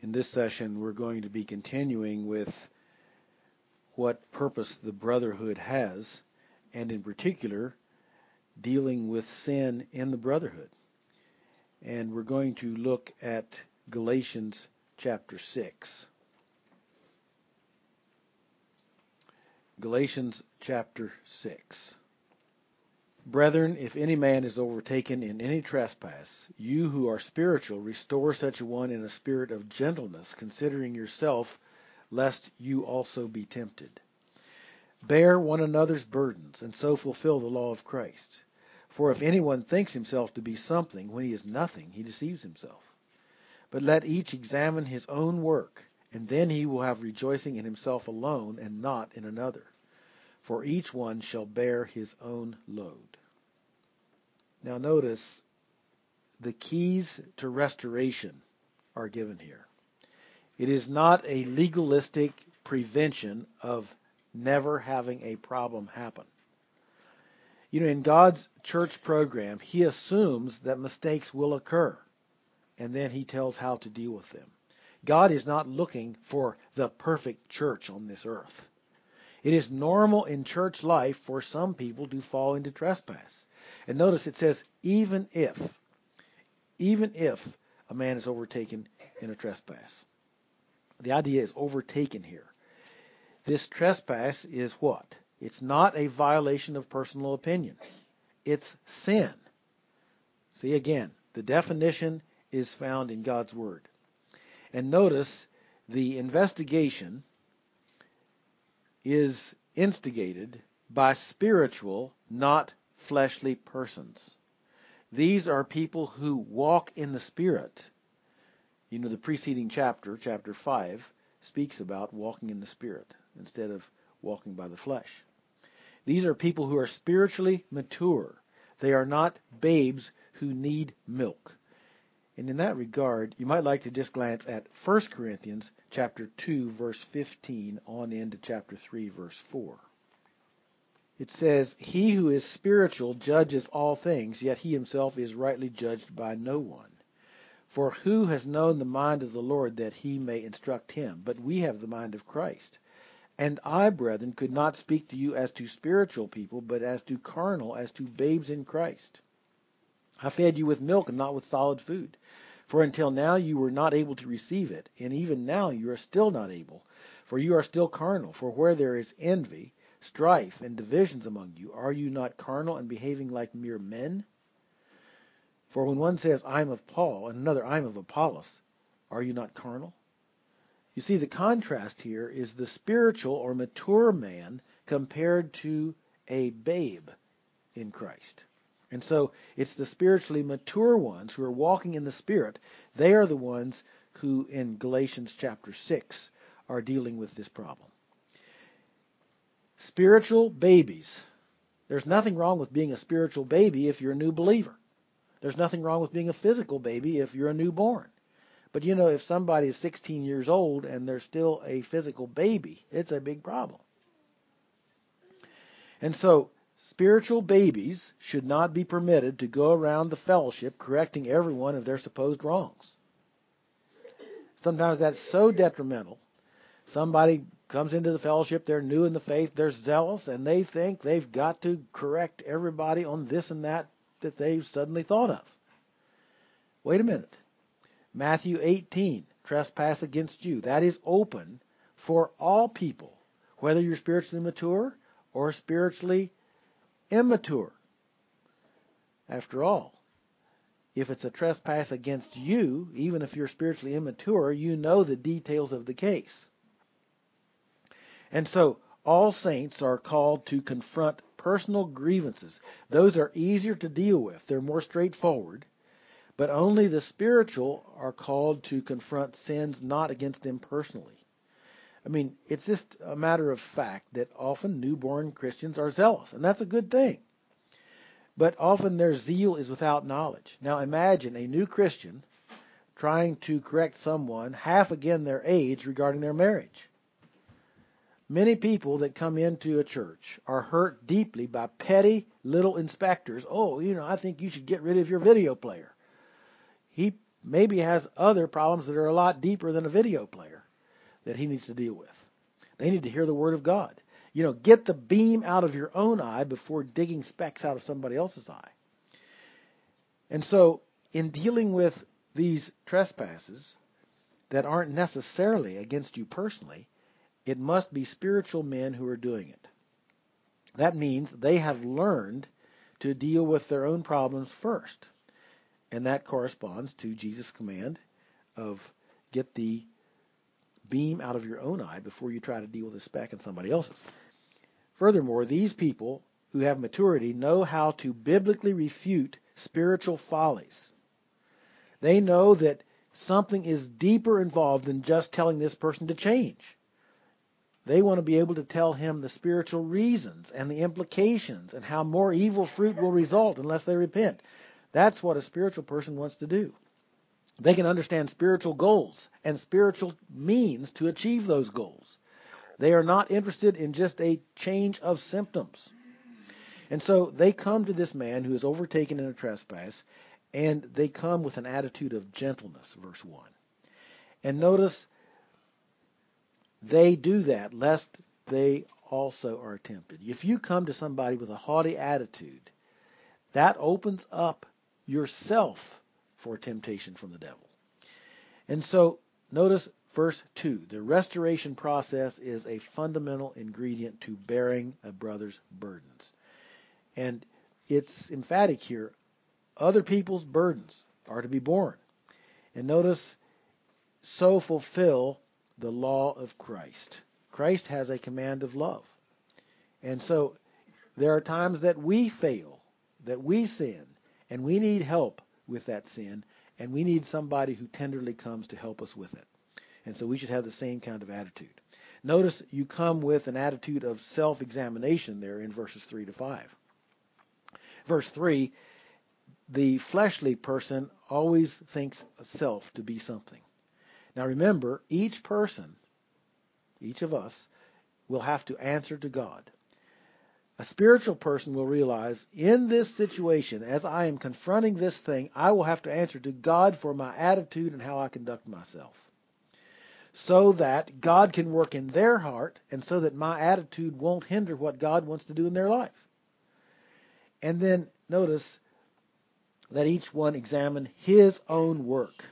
In this session, we're going to be continuing with what purpose the brotherhood has, and in particular, dealing with sin in the brotherhood. And we're going to look at Galatians chapter 6. Galatians chapter 6. Brethren, if any man is overtaken in any trespass, you who are spiritual, restore such a one in a spirit of gentleness, considering yourself, lest you also be tempted. Bear one another's burdens, and so fulfill the law of Christ. For if anyone thinks himself to be something when he is nothing, he deceives himself. But let each examine his own work, and then he will have rejoicing in himself alone, and not in another. For each one shall bear his own load. Now notice, the keys to restoration are given here. It is not a legalistic prevention of never having a problem happen. In God's church program, He assumes that mistakes will occur, and then He tells how to deal with them. God is not looking for the perfect church on this earth. It is normal in church life for some people to fall into trespass. And notice it says, even if a man is overtaken in a trespass. The idea is overtaken here. This trespass is what? It's not a violation of personal opinion. It's sin. See again, the definition is found in God's Word. And notice the investigation is instigated by spiritual, not fleshly persons. These are people who walk in the Spirit. The preceding chapter, chapter 5, speaks about walking in the Spirit instead of walking by the flesh. These are people who are spiritually mature. They are not babes who need milk. And in that regard, you might like to just glance at 1 Corinthians chapter 2, verse 15 on into chapter 3, verse 4. It says, He who is spiritual judges all things, yet he himself is rightly judged by no one. For who has known the mind of the Lord that he may instruct him? But we have the mind of Christ. And I, brethren, could not speak to you as to spiritual people, but as to carnal, as to babes in Christ. I fed you with milk and not with solid food. For until now you were not able to receive it, and even now you are still not able, for you are still carnal. For where there is envy, strife, and divisions among you, are you not carnal and behaving like mere men? For when one says, I am of Paul, and another, I am of Apollos, are you not carnal? You see, the contrast here is the spiritual or mature man compared to a babe in Christ. And so it's the spiritually mature ones who are walking in the Spirit. They are the ones who, in Galatians chapter 6, are dealing with this problem. Spiritual babies. There's nothing wrong with being a spiritual baby if you're a new believer. There's nothing wrong with being a physical baby if you're a newborn. But if somebody is 16 years old and they're still a physical baby, it's a big problem. And so, spiritual babies should not be permitted to go around the fellowship correcting everyone of their supposed wrongs. Sometimes that's so detrimental. Somebody comes into the fellowship, they're new in the faith, they're zealous, and they think they've got to correct everybody on this and that they've suddenly thought of. Wait a minute. Matthew 18, trespass against you. That is open for all people, whether you're spiritually mature or spiritually immature. After all, if it's a trespass against you, even if you're spiritually immature, you know the details of the case. And so, all saints are called to confront personal grievances. Those are easier to deal with. They're more straightforward. But only the spiritual are called to confront sins not against them personally. It's just a matter of fact that often newborn Christians are zealous, and that's a good thing. But often their zeal is without knowledge. Now imagine a new Christian trying to correct someone half again their age regarding their marriage. Many people that come into a church are hurt deeply by petty little inspectors. I think you should get rid of your video player. He maybe has other problems that are a lot deeper than a video player that he needs to deal with. They need to hear the Word of God. Get the beam out of your own eye before digging specks out of somebody else's eye. And so, in dealing with these trespasses that aren't necessarily against you personally, it must be spiritual men who are doing it. That means they have learned to deal with their own problems first. And that corresponds to Jesus' command of get the beam out of your own eye before you try to deal with a speck in somebody else's. Furthermore, these people who have maturity know how to biblically refute spiritual follies. They know that something is deeper involved than just telling this person to change. They want to be able to tell him the spiritual reasons and the implications and how more evil fruit will result unless they repent. That's what a spiritual person wants to do. They can understand spiritual goals and spiritual means to achieve those goals. They are not interested in just a change of symptoms. And so they come to this man who is overtaken in a trespass, and they come with an attitude of gentleness, verse 1. And notice, they do that lest they also are tempted. If you come to somebody with a haughty attitude, that opens up yourself for temptation from the devil. And so, notice verse 2. The restoration process is a fundamental ingredient to bearing a brother's burdens. And it's emphatic here. Other people's burdens are to be borne. And notice, so fulfill the law of Christ. Christ has a command of love. And so there are times that we fail, that we sin, and we need help with that sin, and we need somebody who tenderly comes to help us with it. And so we should have the same kind of attitude. Notice you come with an attitude of self-examination there in verses 3 to 5. Verse 3, the fleshly person always thinks self to be something. Now remember, each person, each of us, will have to answer to God. A spiritual person will realize, in this situation, as I am confronting this thing, I will have to answer to God for my attitude and how I conduct myself, so that God can work in their heart and so that my attitude won't hinder what God wants to do in their life. And then notice that each one examine his own work.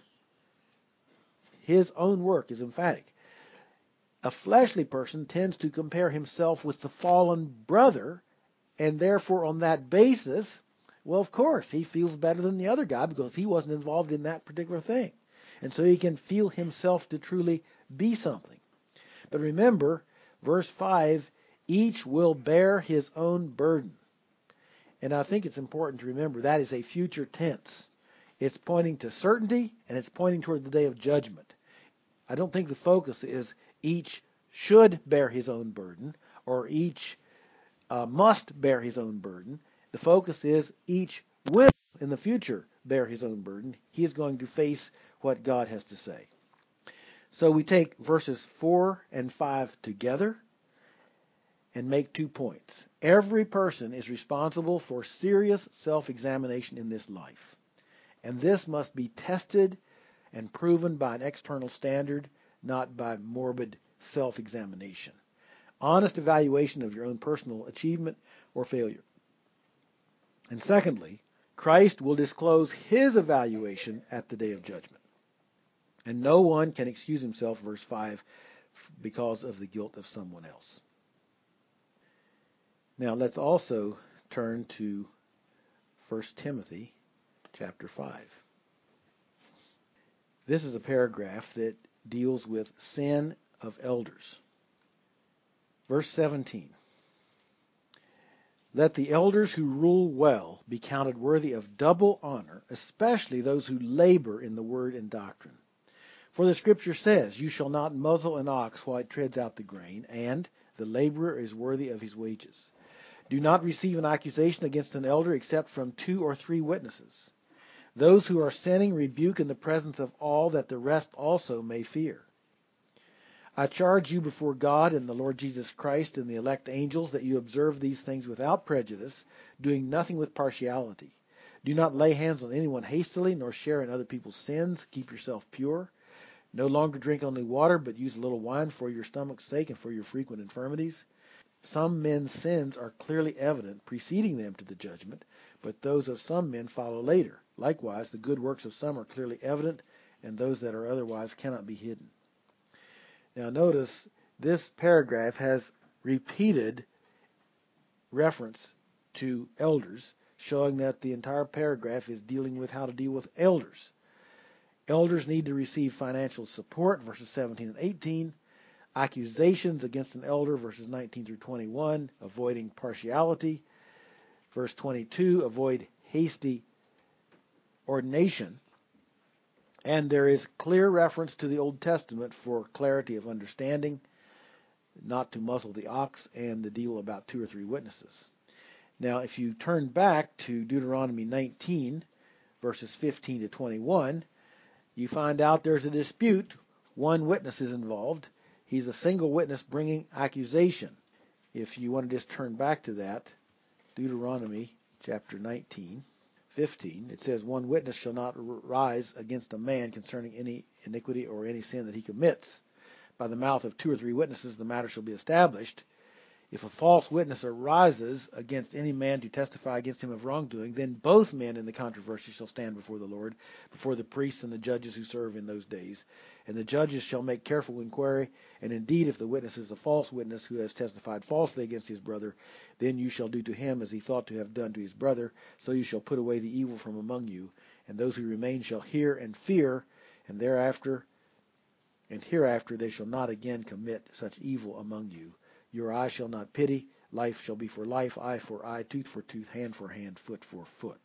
His own work is emphatic. A fleshly person tends to compare himself with the fallen brother, and therefore on that basis, well, of course, he feels better than the other guy because he wasn't involved in that particular thing. And so he can feel himself to truly be something. But remember, verse 5, each will bear his own burden. And I think it's important to remember that is a future tense. It's pointing to certainty, and it's pointing toward the day of judgment. I don't think the focus is each should bear his own burden, or each must bear his own burden. The focus is each will, in the future, bear his own burden. He is going to face what God has to say. So we take verses 4 and 5 together and make 2 points. Every person is responsible for serious self-examination in this life. And this must be tested and proven by an external standard, not by morbid self-examination. Honest evaluation of your own personal achievement or failure. And secondly, Christ will disclose his evaluation at the day of judgment. And no one can excuse himself, verse 5, because of the guilt of someone else. Now let's also turn to 1 Timothy chapter 5. This is a paragraph that deals with sin of elders. Verse 17. Let the elders who rule well be counted worthy of double honor, especially those who labor in the word and doctrine. For the Scripture says, you shall not muzzle an ox while it treads out the grain, and the laborer is worthy of his wages. Do not receive an accusation against an elder except from 2 or 3 witnesses. Those who are sinning rebuke in the presence of all, that the rest also may fear. I charge you before God and the Lord Jesus Christ and the elect angels that you observe these things without prejudice, doing nothing with partiality. Do not lay hands on anyone hastily, nor share in other people's sins. Keep yourself pure. No longer drink only water, but use a little wine for your stomach's sake and for your frequent infirmities. Some men's sins are clearly evident, preceding them to the judgment, but those of some men follow later. Likewise, the good works of some are clearly evident, and those that are otherwise cannot be hidden. Now notice, this paragraph has repeated reference to elders, showing that the entire paragraph is dealing with how to deal with elders. Elders need to receive financial support, verses 17 and 18. Accusations against an elder, verses 19 through 21, avoiding partiality. Verse 22, avoid hasty ordination. And there is clear reference to the Old Testament for clarity of understanding, not to muzzle the ox, and the deal about 2 or 3 witnesses. Now, if you turn back to Deuteronomy 19, verses 15 to 21, you find out there's a dispute. One witness is involved. He's a single witness bringing accusation. If you want to just turn back to that, Deuteronomy chapter 19, 15, it says, one witness shall not rise against a man concerning any iniquity or any sin that he commits. By the mouth of 2 or 3 witnesses the matter shall be established. If a false witness arises against any man to testify against him of wrongdoing, then both men in the controversy shall stand before the Lord, before the priests and the judges who serve in those days. And the judges shall make careful inquiry, and indeed if the witness is a false witness who has testified falsely against his brother, then you shall do to him as he thought to have done to his brother, so you shall put away the evil from among you. And those who remain shall hear and fear, and hereafter they shall not again commit such evil among you. Your eye shall not pity, life shall be for life, eye for eye, tooth for tooth, hand for hand, foot for foot.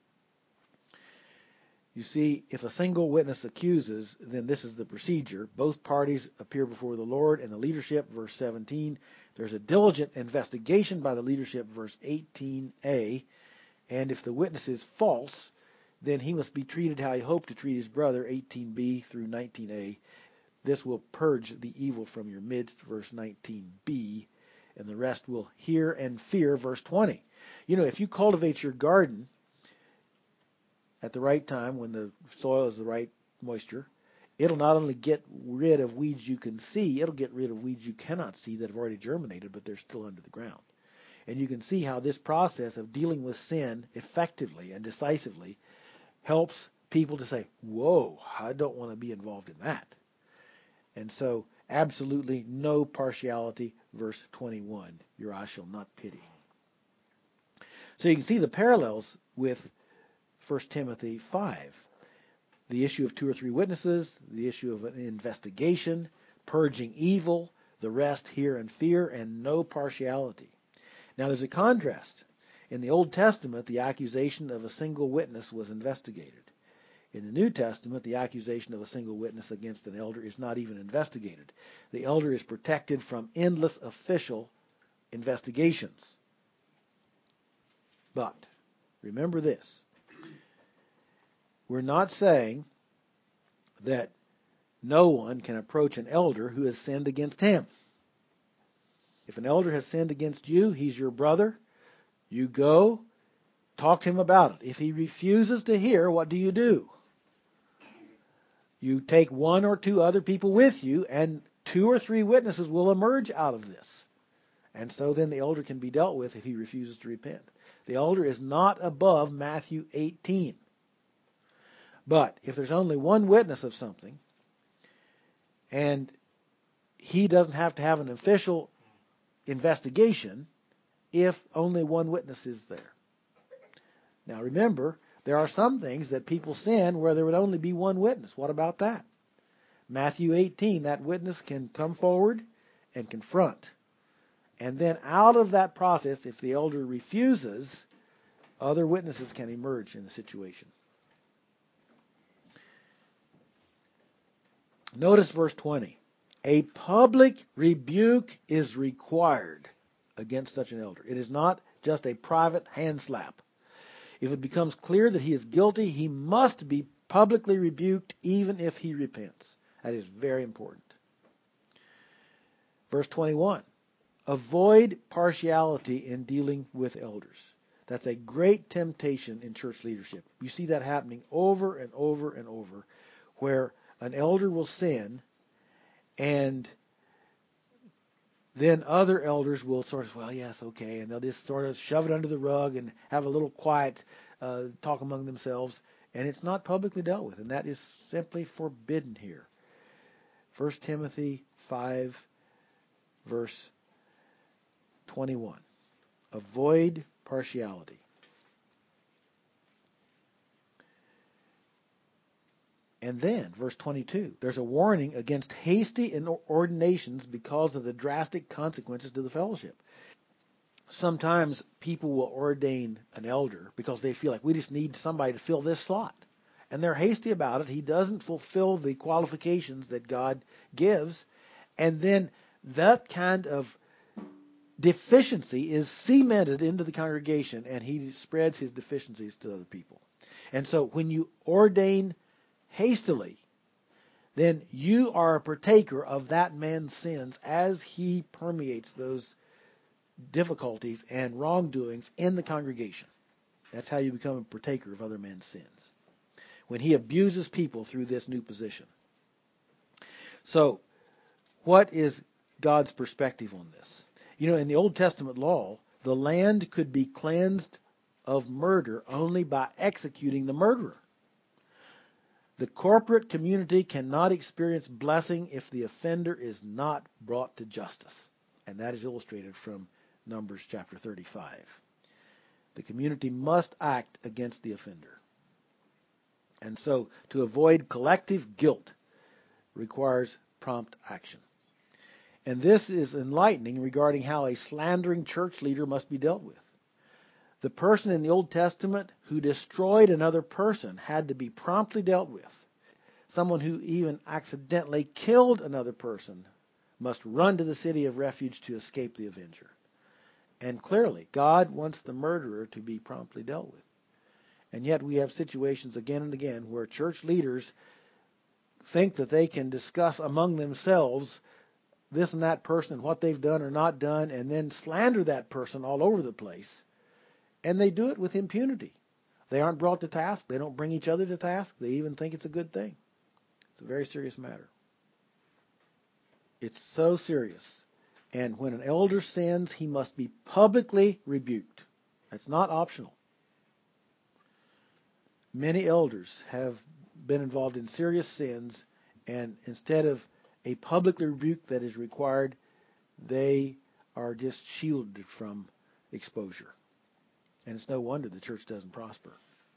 You see, if a single witness accuses, then this is the procedure. Both parties appear before the Lord and the leadership, verse 17. There's a diligent investigation by the leadership, verse 18a. And if the witness is false, then he must be treated how he hoped to treat his brother, 18b through 19a. This will purge the evil from your midst, verse 19b, and the rest will hear and fear, verse 20. You know, if you cultivate your garden at the right time, when the soil is the right moisture, it'll not only get rid of weeds you can see, it'll get rid of weeds you cannot see that have already germinated, but they're still under the ground. And you can see how this process of dealing with sin effectively and decisively helps people to say, whoa, I don't want to be involved in that. And so, absolutely no partiality, verse 21. Your eye shall not pity. So you can see the parallels with 1 Timothy 5. The issue of 2 or 3 witnesses, the issue of an investigation, purging evil, the rest hear and fear, and no partiality. Now there's a contrast. In the Old Testament, the accusation of a single witness was investigated. In the New Testament, the accusation of a single witness against an elder is not even investigated. The elder is protected from endless official investigations. But remember this. We're not saying that no one can approach an elder who has sinned against him. If an elder has sinned against you, he's your brother. You go, talk to him about it. If he refuses to hear, what do? You take 1 or 2 other people with you, and 2 or 3 witnesses will emerge out of this. And so then the elder can be dealt with if he refuses to repent. The elder is not above Matthew 18. But if there's only 1 witness of something, and he doesn't have to have an official investigation if only 1 witness is there. Now remember, there are some things that people sin where there would only be 1 witness. What about that? Matthew 18, that witness can come forward and confront. And then out of that process, if the elder refuses, other witnesses can emerge in the situation. Notice verse 20. A public rebuke is required against such an elder. It is not just a private hand slap. If it becomes clear that he is guilty, he must be publicly rebuked even if he repents. That is very important. Verse 21. Avoid partiality in dealing with elders. That's a great temptation in church leadership. You see that happening over and over and over, where an elder will sin, and then other elders will sort of, well, yes, okay, and they'll just sort of shove it under the rug and have a little quiet talk among themselves, and it's not publicly dealt with, and that is simply forbidden here. 1 Timothy 5, verse 21. Avoid partiality. And then, verse 22, there's a warning against hasty ordinations because of the drastic consequences to the fellowship. Sometimes people will ordain an elder because they feel like we just need somebody to fill this slot. And they're hasty about it. He doesn't fulfill the qualifications that God gives. And then that kind of deficiency is cemented into the congregation, and he spreads his deficiencies to other people. And so when you ordain hastily, then you are a partaker of that man's sins as he permeates those difficulties and wrongdoings in the congregation. That's how you become a partaker of other men's sins, when he abuses people through this new position. So, what is God's perspective on this? You know, in the Old Testament law, the land could be cleansed of murder only by executing the murderer. The corporate community cannot experience blessing if the offender is not brought to justice. And that is illustrated from Numbers chapter 35. The community must act against the offender. And so, to avoid collective guilt requires prompt action. And this is enlightening regarding how a slandering church leader must be dealt with. The person in the Old Testament who destroyed another person had to be promptly dealt with. Someone who even accidentally killed another person must run to the city of refuge to escape the avenger. And clearly, God wants the murderer to be promptly dealt with. And yet we have situations again and again where church leaders think that they can discuss among themselves this and that person and what they've done or not done, and then slander that person all over the place. And they do it with impunity. They aren't brought to task. They don't bring each other to task. They even think it's a good thing. It's a very serious matter. It's so serious. And when an elder sins, he must be publicly rebuked. That's not optional. Many elders have been involved in serious sins, and instead of a public rebuke that is required, they are just shielded from exposure. And it's no wonder the church doesn't prosper.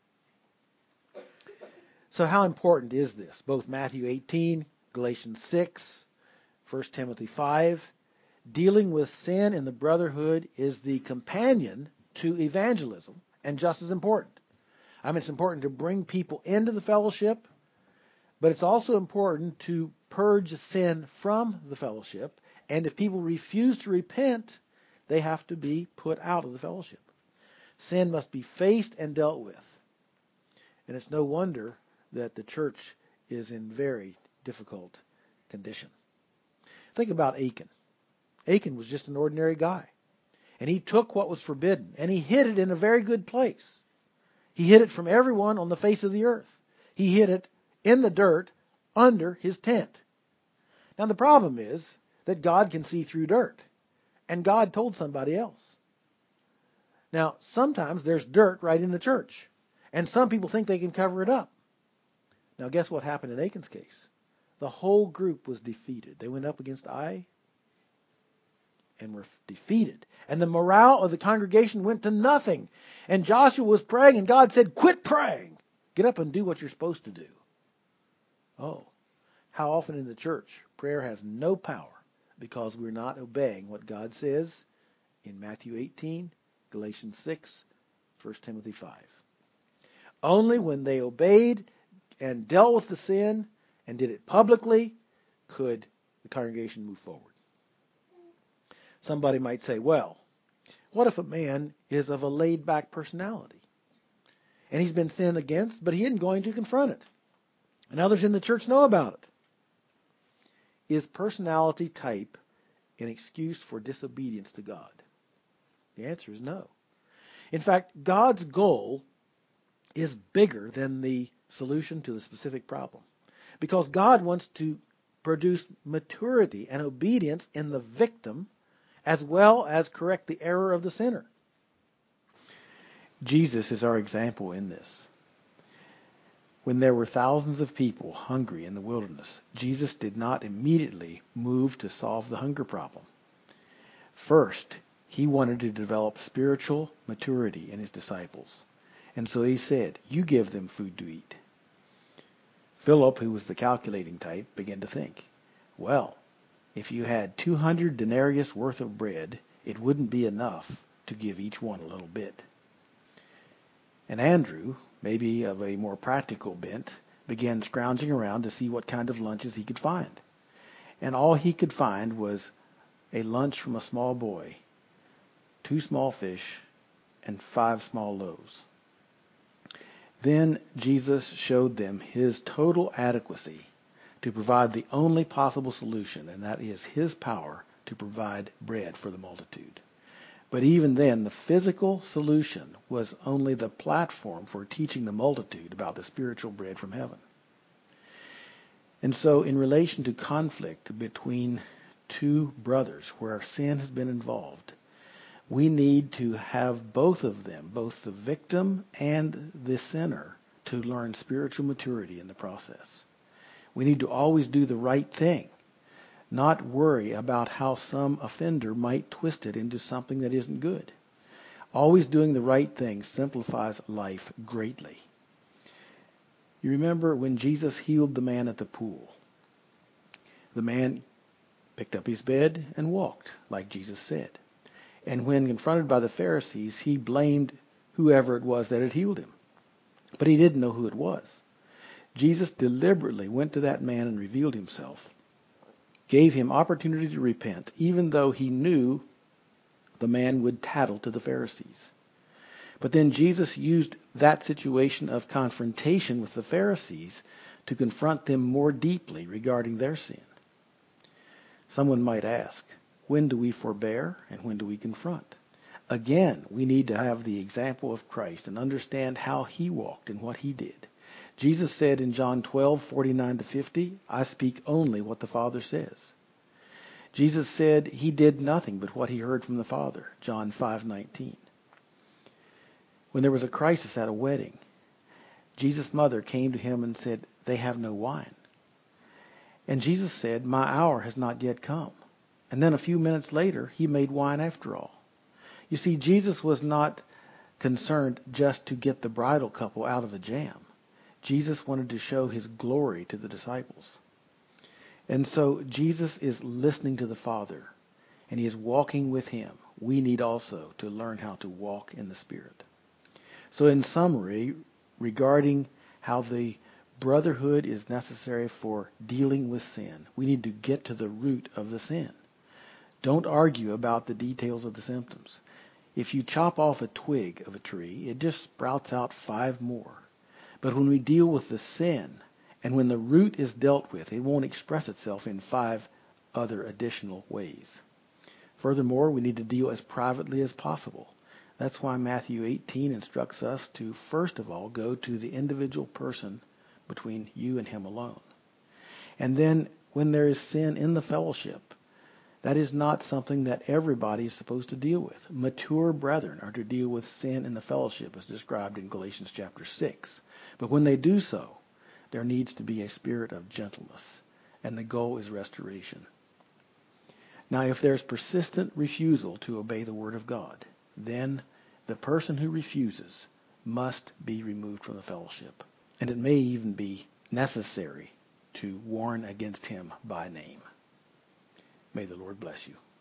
So how important is this? Both Matthew 18, Galatians 6, 1 Timothy 5. Dealing with sin in the brotherhood is the companion to evangelism, and just as important. I mean, it's important to bring people into the fellowship, but it's also important to purge sin from the fellowship. And if people refuse to repent, they have to be put out of the fellowship. Sin must be faced and dealt with. And it's no wonder that the church is in very difficult condition. Think about Achan. Achan was just an ordinary guy. And he took what was forbidden, and he hid it in a very good place. He hid it from everyone on the face of the earth. He hid it in the dirt under his tent. Now the problem is that God can see through dirt. And God told somebody else. Now sometimes there's dirt right in the church. And some people think they can cover it up. Now guess what happened in Achan's case? The whole group was defeated. They went up against Ai and were defeated. And the morale of the congregation went to nothing. And Joshua was praying, and God said, quit praying. Get up and do what you're supposed to do. Oh, how often in the church prayer has no power because we're not obeying what God says in Matthew 18, Galatians 6, 1 Timothy 5. Only when they obeyed and dealt with the sin and did it publicly could the congregation move forward. Somebody might say, well, what if a man is of a laid-back personality? And he's been sinned against, but he isn't going to confront it. And others in the church know about it. Is personality type an excuse for disobedience to God? The answer is no. In fact, God's goal is bigger than the solution to the specific problem, because God wants to produce maturity and obedience in the victim as well as correct the error of the sinner. Jesus is our example in this. When there were thousands of people hungry in the wilderness, Jesus did not immediately move to solve the hunger problem. First, he wanted to develop spiritual maturity in his disciples. And so he said, "You give them food to eat." Philip, who was the calculating type, began to think, well, if you had 200 denarius worth of bread, it wouldn't be enough to give each one a little bit. And Andrew, maybe of a more practical bent, began scrounging around to see what kind of lunches he could find. And all he could find was a lunch from a small boy, 2 small fish, and 5 small loaves. Then Jesus showed them his total adequacy to provide the only possible solution, and that is his power to provide bread for the multitude. But even then, the physical solution was only the platform for teaching the multitude about the spiritual bread from heaven. And so, in relation to conflict between two brothers where sin has been involved, we need to have both of them, both the victim and the sinner, to learn spiritual maturity in the process. We need to always do the right thing, not worry about how some offender might twist it into something that isn't good. Always doing the right thing simplifies life greatly. You remember when Jesus healed the man at the pool. The man picked up his bed and walked, like Jesus said. And when confronted by the Pharisees, he blamed whoever it was that had healed him. But he didn't know who it was. Jesus deliberately went to that man and revealed himself, gave him opportunity to repent, even though he knew the man would tattle to the Pharisees. But then Jesus used that situation of confrontation with the Pharisees to confront them more deeply regarding their sin. Someone might ask, when do we forbear and when do we confront? Again, we need to have the example of Christ and understand how he walked and what he did. Jesus said in John 12:49-50, "I speak only what the Father says." Jesus said he did nothing but what he heard from the Father, John 5:19. When there was a crisis at a wedding, Jesus' mother came to him and said, "They have no wine." And Jesus said, "My hour has not yet come." And then a few minutes later, he made wine after all. You see, Jesus was not concerned just to get the bridal couple out of a jam. Jesus wanted to show his glory to the disciples. And so Jesus is listening to the Father, and he is walking with him. We need also to learn how to walk in the Spirit. So in summary, regarding how the brotherhood is necessary for dealing with sin, we need to get to the root of the sin. Don't argue about the details of the symptoms. If you chop off a twig of a tree, it just sprouts out 5 more. But when we deal with the sin, and when the root is dealt with, it won't express itself in 5 other additional ways. Furthermore, we need to deal as privately as possible. That's why Matthew 18 instructs us to, first of all, go to the individual person between you and him alone. And then, when there is sin in the fellowship, that is not something that everybody is supposed to deal with. Mature brethren are to deal with sin in the fellowship as described in Galatians chapter 6. But when they do so, there needs to be a spirit of gentleness, and the goal is restoration. Now, if there's persistent refusal to obey the Word of God, then the person who refuses must be removed from the fellowship. And it may even be necessary to warn against him by name. May the Lord bless you.